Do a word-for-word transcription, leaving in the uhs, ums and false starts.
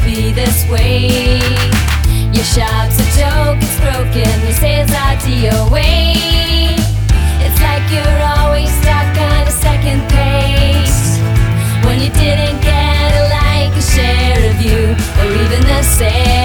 be this way. Your shop's a joke, it's broken, your sales are D O A. It's like you're always stuck on a second pace when you didn't get a like, a share of you, or even the same.